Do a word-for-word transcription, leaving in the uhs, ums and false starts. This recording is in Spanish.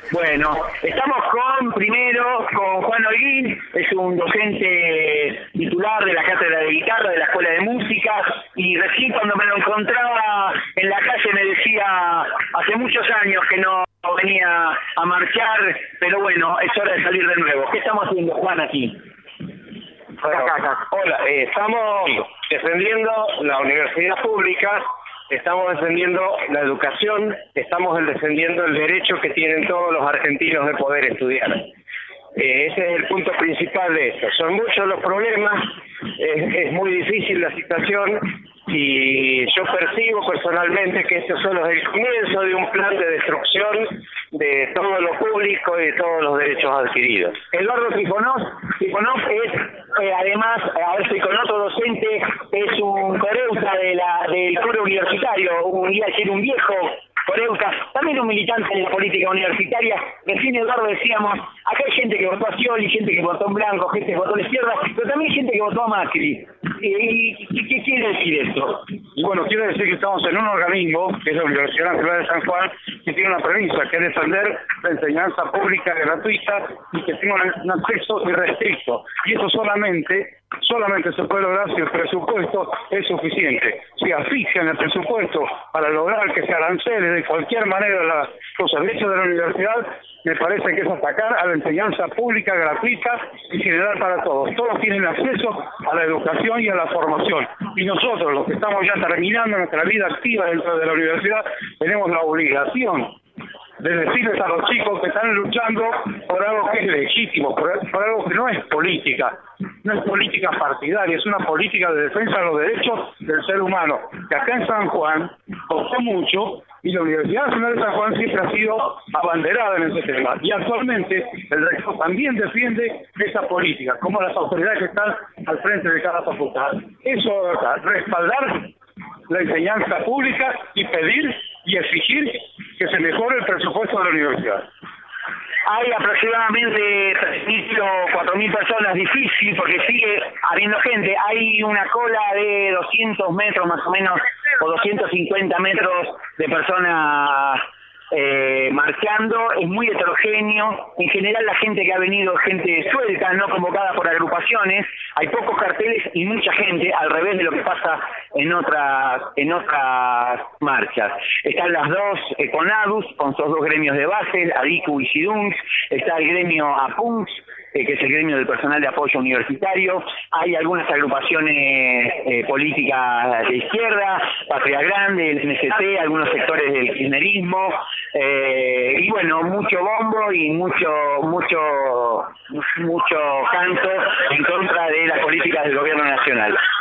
Bueno, estamos con, primero, con Juan Holguín, es un docente titular de la cátedra de guitarra de la Escuela de Música, y recién cuando me lo encontraba en la calle me decía, hace muchos años que no venía a marchar, pero bueno, es hora de salir de nuevo. ¿Qué estamos haciendo, Juan, aquí? Bueno, hola, eh, estamos defendiendo la universidad pública, estamos defendiendo la educación, estamos defendiendo el derecho que tienen todos los argentinos de poder estudiar. Eh, ese es el punto principal de esto. Son muchos los problemas, es, es muy difícil la situación y yo percibo personalmente que esto solo es el comienzo de un plan de destrucción de todo lo público y de todos los derechos adquiridos. Eduardo Trifonov, Trifonov es, eh, además, a ver, estoy con otro docente, es un coreuta de la, del coro universitario, un, iba a decir un viejo coreuta, también un militante de la política universitaria. Recién, Eduardo, decíamos, acá hay gente que votó a Scioli, gente que votó en blanco, gente que votó a la izquierda, pero también hay gente que votó a Macri. ¿Y, y qué quiere decir esto? Y bueno, quiere decir que estamos en un organismo, que es la Universidad Nacional de San Juan, que tiene una premisa, que es defender la enseñanza pública gratuita y que tenga un acceso irrestricto. Y eso solamente, solamente se puede lograr si el presupuesto es suficiente. Si asfixian el presupuesto para lograr que se arancele de cualquier manera la, los servicios de la universidad, me parece que es atacar a la enseñanza pública gratuita y general para todos. Todos tienen acceso a la educación y a la formación. Y nosotros, los que estamos ya terminando nuestra vida activa dentro de la universidad, tenemos la obligación de decirles a los chicos que están luchando por algo que es legítimo, por, por algo que no es política, no es política partidaria, es una política de defensa de los derechos del ser humano, que acá en San Juan costó mucho, y la Universidad Nacional de San Juan siempre ha sido abanderada en ese tema, y actualmente el rector también defiende esa política, como las autoridades que están al frente de cada facultad. Eso es respaldar la enseñanza pública y pedir y exigir que se mejore el presupuesto de la universidad. Hay aproximadamente tres mil o cuatro mil personas, difícil porque sigue habiendo gente. Hay una cola de doscientos metros más o menos, o doscientos cincuenta metros de personas eh, marchando. Es muy heterogéneo. En general la gente que ha venido es gente suelta, no convocada por agrupaciones. Hay pocos carteles y mucha gente, al revés de lo que pasa en otras en otras marchas. Están las dos eh, CONADUS, con sus dos gremios de base, ADICU y SIDUNS. Está el gremio APUNCS, eh, que es el gremio del personal de apoyo universitario. Hay algunas agrupaciones eh, políticas de izquierda, Patria Grande, el N C T, algunos sectores del kirchnerismo, eh, y bueno, mucho bombo y mucho mucho mucho canto en contra de las políticas del gobierno nacional.